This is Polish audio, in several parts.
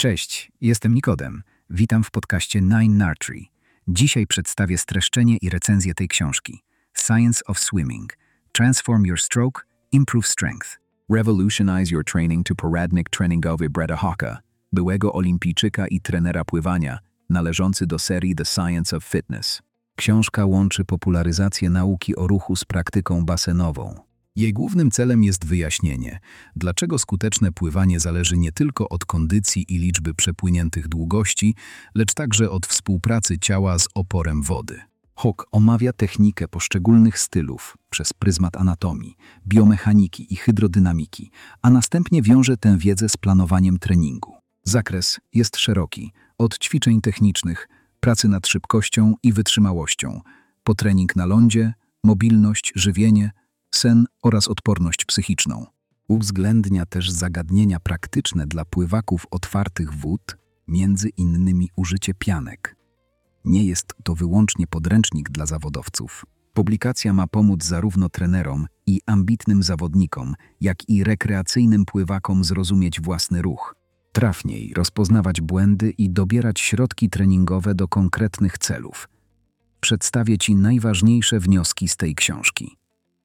Cześć, jestem Nikodem. Witam w podcaście Nine Nartry. Dzisiaj przedstawię streszczenie i recenzję tej książki. Science of Swimming. Transform your stroke, improve strength. Revolutionize your training to poradnik treningowy Breda Hawka, byłego olimpijczyka i trenera pływania, należący do serii The Science of Fitness. Książka łączy popularyzację nauki o ruchu z praktyką basenową. Jej głównym celem jest wyjaśnienie, dlaczego skuteczne pływanie zależy nie tylko od kondycji i liczby przepłyniętych długości, lecz także od współpracy ciała z oporem wody. Hawk omawia technikę poszczególnych stylów przez pryzmat anatomii, biomechaniki i hydrodynamiki, a następnie wiąże tę wiedzę z planowaniem treningu. Zakres jest szeroki, od ćwiczeń technicznych, pracy nad szybkością i wytrzymałością, po trening na lądzie, mobilność, żywienie, sen oraz odporność psychiczną. Uwzględnia też zagadnienia praktyczne dla pływaków otwartych wód, między innymi użycie pianek. Nie jest to wyłącznie podręcznik dla zawodowców. Publikacja ma pomóc zarówno trenerom i ambitnym zawodnikom, jak i rekreacyjnym pływakom zrozumieć własny ruch, trafniej rozpoznawać błędy i dobierać środki treningowe do konkretnych celów. Przedstawię Ci najważniejsze wnioski z tej książki.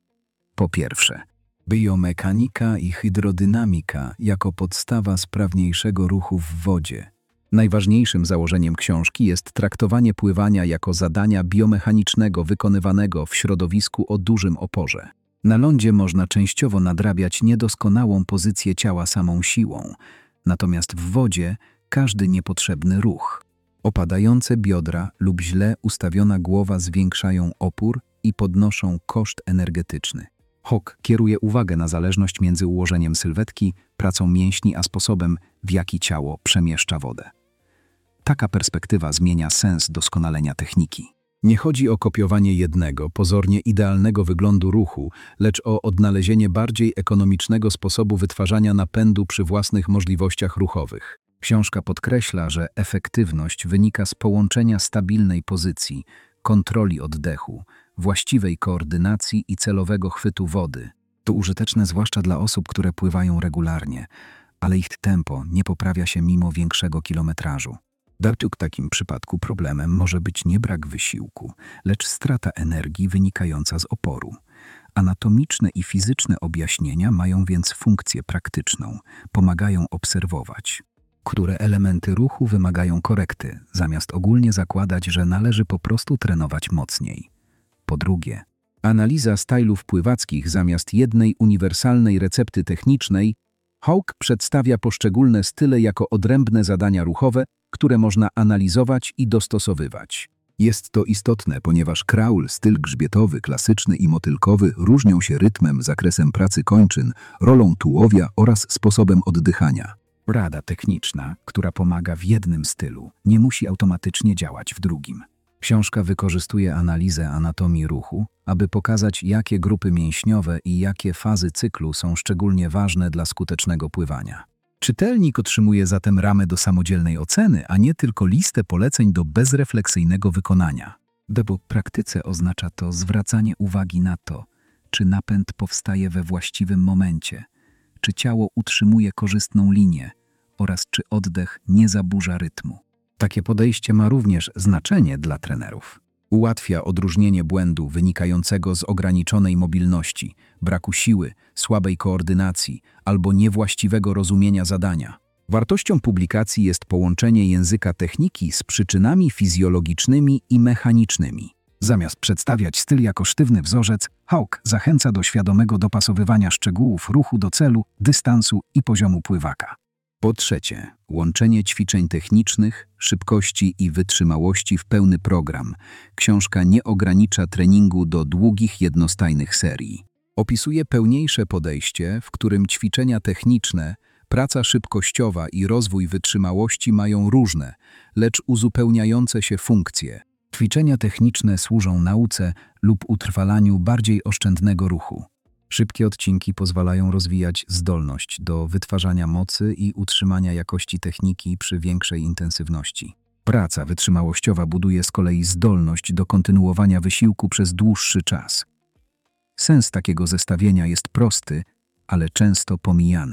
Po pierwsze, biomechanika i hydrodynamika jako podstawa sprawniejszego ruchu w wodzie. Najważniejszym założeniem książki jest traktowanie pływania jako zadania biomechanicznego wykonywanego w środowisku o dużym oporze. Na lądzie można częściowo nadrabiać niedoskonałą pozycję ciała samą siłą, natomiast w wodzie każdy niepotrzebny ruch. Opadające biodra lub źle ustawiona głowa zwiększają opór i podnoszą koszt energetyczny. Hawk kieruje uwagę na zależność między ułożeniem sylwetki, pracą mięśni, a sposobem, w jaki ciało przemieszcza wodę. Taka perspektywa zmienia sens doskonalenia techniki. Nie chodzi o kopiowanie jednego, pozornie idealnego wyglądu ruchu, lecz o odnalezienie bardziej ekonomicznego sposobu wytwarzania napędu przy własnych możliwościach ruchowych. Książka podkreśla, że efektywność wynika z połączenia stabilnej pozycji, kontroli oddechu, właściwej koordynacji i celowego chwytu wody. To użyteczne zwłaszcza dla osób, które pływają regularnie, ale ich tempo nie poprawia się mimo większego kilometrażu. W takim przypadku problemem może być nie brak wysiłku, lecz strata energii wynikająca z oporu. Anatomiczne i fizyczne objaśnienia mają więc funkcję praktyczną, pomagają obserwować, które elementy ruchu wymagają korekty, zamiast ogólnie zakładać, że należy po prostu trenować mocniej. Po drugie, analiza stylów pływackich zamiast jednej uniwersalnej recepty technicznej. Hawk przedstawia poszczególne style jako odrębne zadania ruchowe, które można analizować i dostosowywać. Jest to istotne, ponieważ kraul, styl grzbietowy, klasyczny i motylkowy różnią się rytmem, zakresem pracy kończyn, rolą tułowia oraz sposobem oddychania. Rada techniczna, która pomaga w jednym stylu, nie musi automatycznie działać w drugim. Książka wykorzystuje analizę anatomii ruchu, aby pokazać, jakie grupy mięśniowe i jakie fazy cyklu są szczególnie ważne dla skutecznego pływania. Czytelnik otrzymuje zatem ramę do samodzielnej oceny, a nie tylko listę poleceń do bezrefleksyjnego wykonania. W praktyce oznacza to zwracanie uwagi na to, czy napęd powstaje we właściwym momencie, czy ciało utrzymuje korzystną linię oraz czy oddech nie zaburza rytmu. Takie podejście ma również znaczenie dla trenerów. Ułatwia odróżnienie błędu wynikającego z ograniczonej mobilności, braku siły, słabej koordynacji albo niewłaściwego rozumienia zadania. Wartością publikacji jest połączenie języka techniki z przyczynami fizjologicznymi i mechanicznymi. Zamiast przedstawiać styl jako sztywny wzorzec, Hawk zachęca do świadomego dopasowywania szczegółów ruchu do celu, dystansu i poziomu pływaka. Po trzecie, łączenie ćwiczeń technicznych, szybkości i wytrzymałości w pełny program. Książka nie ogranicza treningu do długich, jednostajnych serii. Opisuje pełniejsze podejście, w którym ćwiczenia techniczne, praca szybkościowa i rozwój wytrzymałości mają różne, lecz uzupełniające się funkcje. Ćwiczenia techniczne służą nauce lub utrwalaniu bardziej oszczędnego ruchu. Szybkie odcinki pozwalają rozwijać zdolność do wytwarzania mocy i utrzymania jakości techniki przy większej intensywności. Praca wytrzymałościowa buduje z kolei zdolność do kontynuowania wysiłku przez dłuższy czas. Sens takiego zestawienia jest prosty, ale często pomijany.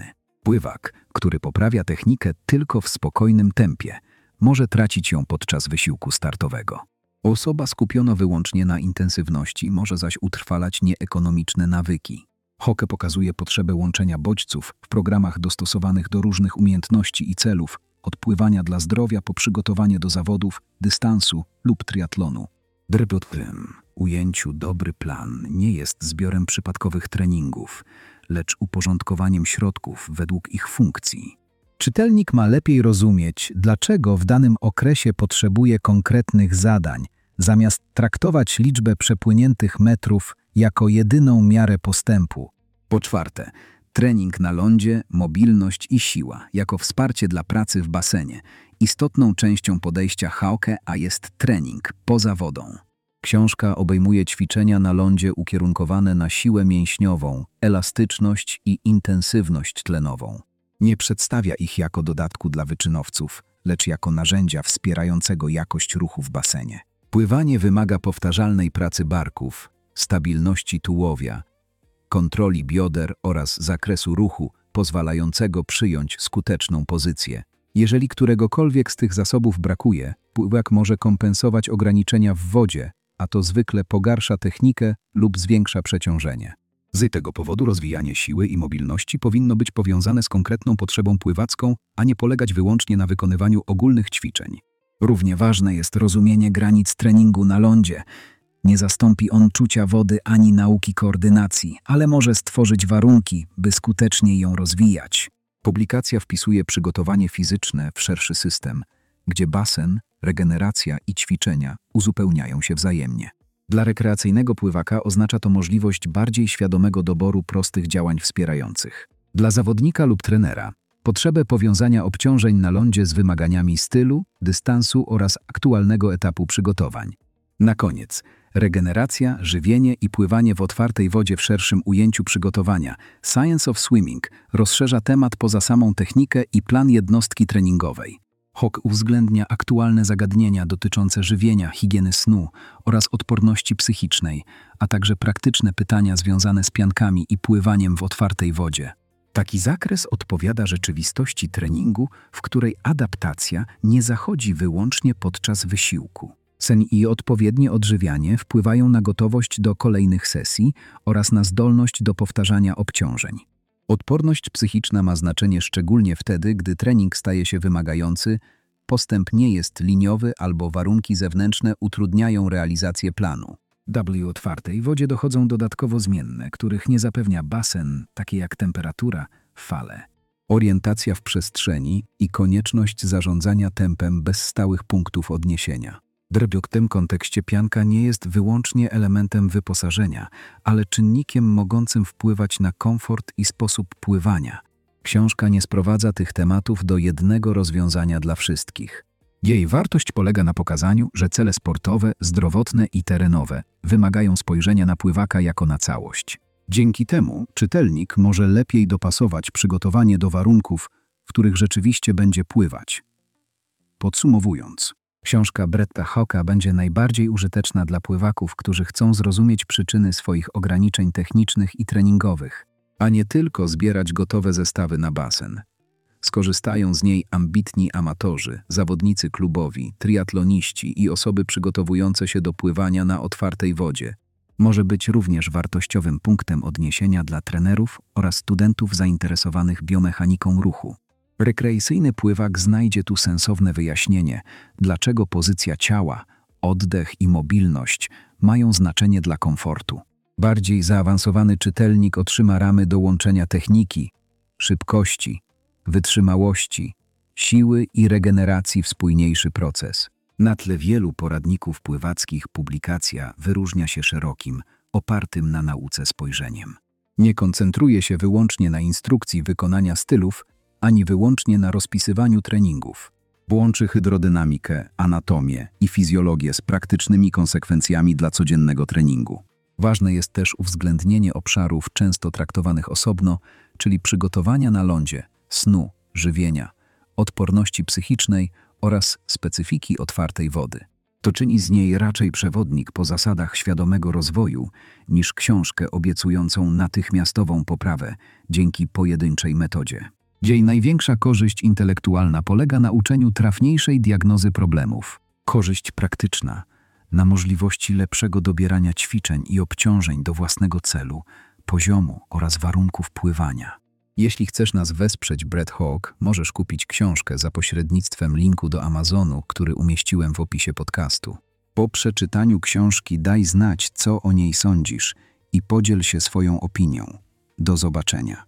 Pływak, który poprawia technikę tylko w spokojnym tempie, może tracić ją podczas wysiłku startowego. Osoba skupiona wyłącznie na intensywności może zaś utrwalać nieekonomiczne nawyki. Hoke pokazuje potrzebę łączenia bodźców w programach dostosowanych do różnych umiejętności i celów, od pływania dla zdrowia po przygotowanie do zawodów, dystansu lub triatlonu. W tym ujęciu dobry plan nie jest zbiorem przypadkowych treningów, lecz uporządkowaniem środków według ich funkcji. Czytelnik ma lepiej rozumieć, dlaczego w danym okresie potrzebuje konkretnych zadań, zamiast traktować liczbę przepłyniętych metrów jako jedyną miarę postępu. Po czwarte, trening na lądzie, mobilność i siła jako wsparcie dla pracy w basenie. Istotną częścią podejścia Hauke jest trening poza wodą. Książka obejmuje ćwiczenia na lądzie ukierunkowane na siłę mięśniową, elastyczność i intensywność tlenową. Nie przedstawia ich jako dodatku dla wyczynowców, lecz jako narzędzia wspierającego jakość ruchu w basenie. Pływanie wymaga powtarzalnej pracy barków, stabilności tułowia, kontroli bioder oraz zakresu ruchu pozwalającego przyjąć skuteczną pozycję. Jeżeli któregokolwiek z tych zasobów brakuje, pływak może kompensować ograniczenia w wodzie, a to zwykle pogarsza technikę lub zwiększa przeciążenie. Z tego powodu rozwijanie siły i mobilności powinno być powiązane z konkretną potrzebą pływacką, a nie polegać wyłącznie na wykonywaniu ogólnych ćwiczeń. Równie ważne jest rozumienie granic treningu na lądzie. Nie zastąpi on czucia wody ani nauki koordynacji, ale może stworzyć warunki, by skuteczniej ją rozwijać. Publikacja wpisuje przygotowanie fizyczne w szerszy system, gdzie basen, regeneracja i ćwiczenia uzupełniają się wzajemnie. Dla rekreacyjnego pływaka oznacza to możliwość bardziej świadomego doboru prostych działań wspierających. Dla zawodnika lub trenera potrzebę powiązania obciążeń na lądzie z wymaganiami stylu, dystansu oraz aktualnego etapu przygotowań. Na koniec, regeneracja, żywienie i pływanie w otwartej wodzie w szerszym ujęciu przygotowania. Science of Swimming rozszerza temat poza samą technikę i plan jednostki treningowej. Hoke uwzględnia aktualne zagadnienia dotyczące żywienia, higieny snu oraz odporności psychicznej, a także praktyczne pytania związane z piankami i pływaniem w otwartej wodzie. Taki zakres odpowiada rzeczywistości treningu, w której adaptacja nie zachodzi wyłącznie podczas wysiłku. Sen i odpowiednie odżywianie wpływają na gotowość do kolejnych sesji oraz na zdolność do powtarzania obciążeń. Odporność psychiczna ma znaczenie szczególnie wtedy, gdy trening staje się wymagający, postęp nie jest liniowy albo warunki zewnętrzne utrudniają realizację planu. W otwartej wodzie dochodzą dodatkowo zmienne, których nie zapewnia basen, takie jak temperatura, fale, orientacja w przestrzeni i konieczność zarządzania tempem bez stałych punktów odniesienia. W tym kontekście pianka nie jest wyłącznie elementem wyposażenia, ale czynnikiem mogącym wpływać na komfort i sposób pływania. Książka nie sprowadza tych tematów do jednego rozwiązania dla wszystkich. Jej wartość polega na pokazaniu, że cele sportowe, zdrowotne i terenowe wymagają spojrzenia na pływaka jako na całość. Dzięki temu czytelnik może lepiej dopasować przygotowanie do warunków, w których rzeczywiście będzie pływać. Podsumowując, książka Bretta Hawka będzie najbardziej użyteczna dla pływaków, którzy chcą zrozumieć przyczyny swoich ograniczeń technicznych i treningowych, a nie tylko zbierać gotowe zestawy na basen. Skorzystają z niej ambitni amatorzy, zawodnicy klubowi, triatloniści i osoby przygotowujące się do pływania na otwartej wodzie. Może być również wartościowym punktem odniesienia dla trenerów oraz studentów zainteresowanych biomechaniką ruchu. Rekreacyjny pływak znajdzie tu sensowne wyjaśnienie, dlaczego pozycja ciała, oddech i mobilność mają znaczenie dla komfortu. Bardziej zaawansowany czytelnik otrzyma ramy do łączenia techniki, szybkości, wytrzymałości, siły i regeneracji w spójniejszy proces. Na tle wielu poradników pływackich publikacja wyróżnia się szerokim, opartym na nauce spojrzeniem. Nie koncentruje się wyłącznie na instrukcji wykonania stylów, ani wyłącznie na rozpisywaniu treningów. Łączy hydrodynamikę, anatomię i fizjologię z praktycznymi konsekwencjami dla codziennego treningu. Ważne jest też uwzględnienie obszarów często traktowanych osobno, czyli przygotowania na lądzie, snu, żywienia, odporności psychicznej oraz specyfiki otwartej wody. To czyni z niej raczej przewodnik po zasadach świadomego rozwoju niż książkę obiecującą natychmiastową poprawę dzięki pojedynczej metodzie. Jej największa korzyść intelektualna polega na uczeniu trafniejszej diagnozy problemów. Korzyść praktyczna na możliwości lepszego dobierania ćwiczeń i obciążeń do własnego celu, poziomu oraz warunków pływania. Jeśli chcesz nas wesprzeć, Brett Hawk, możesz kupić książkę za pośrednictwem linku do Amazonu, który umieściłem w opisie podcastu. Po przeczytaniu książki daj znać, co o niej sądzisz i podziel się swoją opinią. Do zobaczenia.